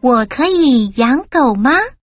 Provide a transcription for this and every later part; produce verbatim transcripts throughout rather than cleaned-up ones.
我可以养狗吗？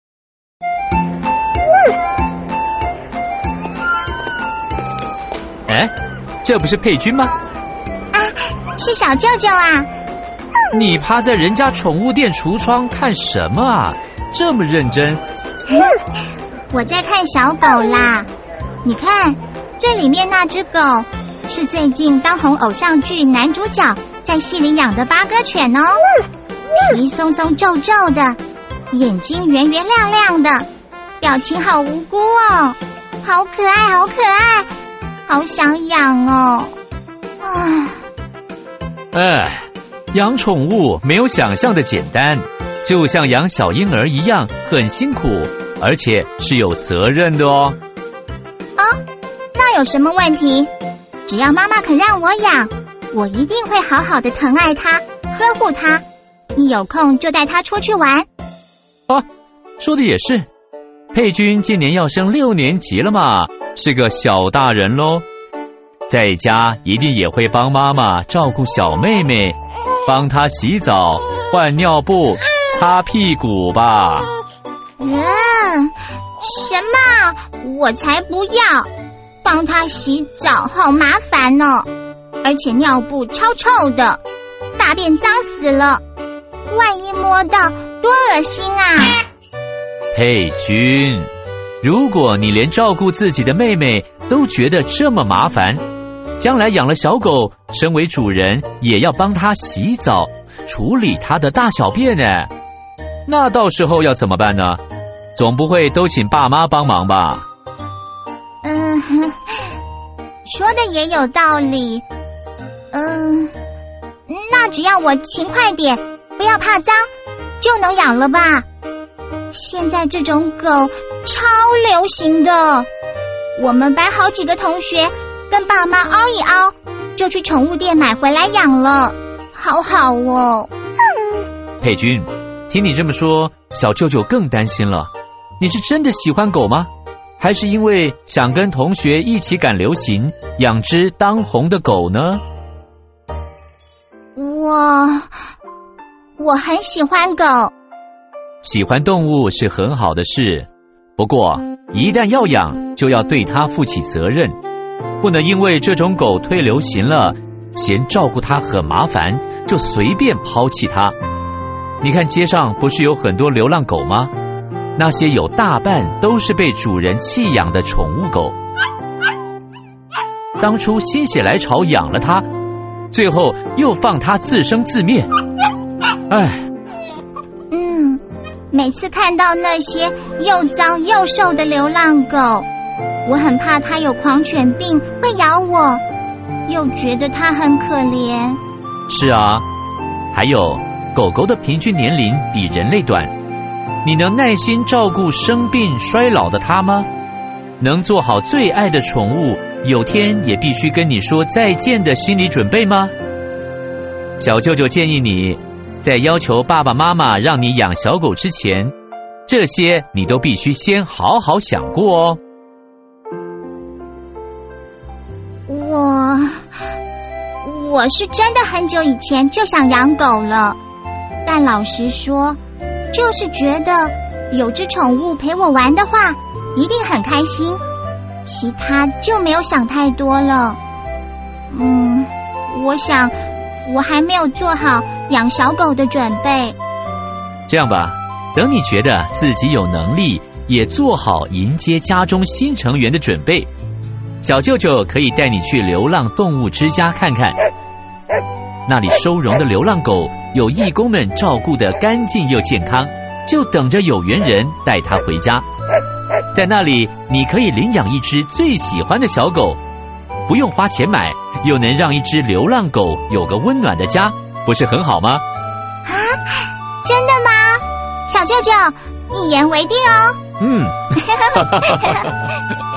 哎，这不是佩君吗？ 啊，是小舅舅啊。 你趴在人家宠物店橱窗看什么啊？这么认真？ 我在看小狗啦。你看，最里面那只狗是最近当红偶像剧男主角在戏里养的八哥犬哦，皮松松皱皱的，眼睛圆圆亮亮的，表情好无辜哦，好可爱好可爱，好想养哦。唉， 哎，养宠物没有想象的简单，就像养小婴儿一样，很辛苦，而且是有责任的哦。 哦，那有什么问题？只要妈妈肯让我养，我一定会好好的疼爱它，呵护它，一有空就带它出去玩。 啊，说的也是，佩君今年要升六年级了嘛，是个小大人咯。在家一定也会帮妈妈照顾小妹妹，帮她洗澡、换尿布、擦屁股吧。 嗯，什么？我才不要！帮她洗澡好麻烦哦，而且尿布超臭的，大便脏死了，万一摸到多恶心啊！ 佩君，如果你连照顾自己的妹妹都觉得这么麻烦，将来养了小狗，身为主人也要帮它洗澡，处理它的大小便呢。那到时候要怎么办呢？总不会都请爸妈帮忙吧？ 嗯，说的也有道理。嗯，那只要我勤快点，不要怕脏，就能养了吧？现在这种狗超流行的，我们班好几个同学跟爸妈凹一凹，就去宠物店买回来养了，好好哦。 佩君，听你这么说，小舅舅更担心了。你是真的喜欢狗吗？还是因为想跟同学一起赶流行，养只当红的狗呢？ 我我很喜欢狗。 喜欢动物是很好的事，不过一旦要养，就要对它负起责任，不能因为这种狗退流行了，嫌照顾它很麻烦，就随便抛弃它。你看街上不是有很多流浪狗吗？那些有大半都是被主人弃养的宠物狗，当初心血来潮养了它，最后又放它自生自灭。唉， 嗯，每次看到那些又脏又瘦的流浪狗，我很怕它有狂犬病会咬我，又觉得它很可怜。 是啊，还有狗狗的平均年龄比人类短，你能耐心照顾生病衰老的它吗？能做好最爱的宠物有天也必须跟你说再见的心理准备吗？小舅舅建议你在要求爸爸妈妈让你养小狗之前，这些你都必须先好好想过哦。 我我是真的很久以前就想养狗了，但老实说，就是觉得有只宠物陪我玩的话，一定很开心，其他就没有想太多了。嗯，我想我还没有做好养小狗的准备。 这样吧，等你觉得自己有能力，也做好迎接家中新成员的准备，小舅舅可以带你去流浪动物之家看看。那里收容的流浪狗有义工们照顾得干净又健康，就等着有缘人带它回家。在那里你可以领养一只最喜欢的小狗，不用花钱买，又能让一只流浪狗有个温暖的家，不是很好吗？ 啊，真的吗？小舅舅，一言为定哦。 嗯